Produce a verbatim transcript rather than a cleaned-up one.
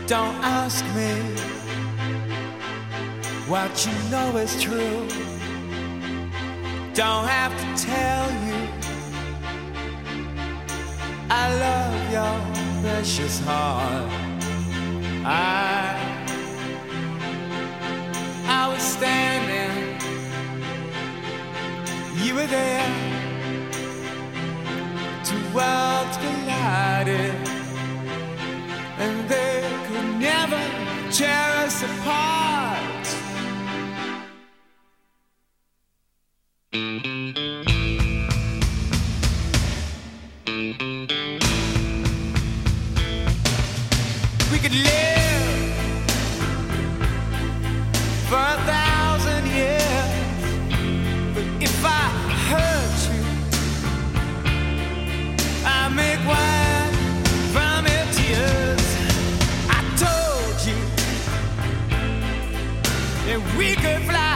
Don't ask me what you know is true. Don't have to tell you I love your precious heart. I, I was standing, you were there. Two worlds collided, and they could never tear us apart. We could live for a thousand years, but if I hurt you, I make wine from your tears. I told you that we could fly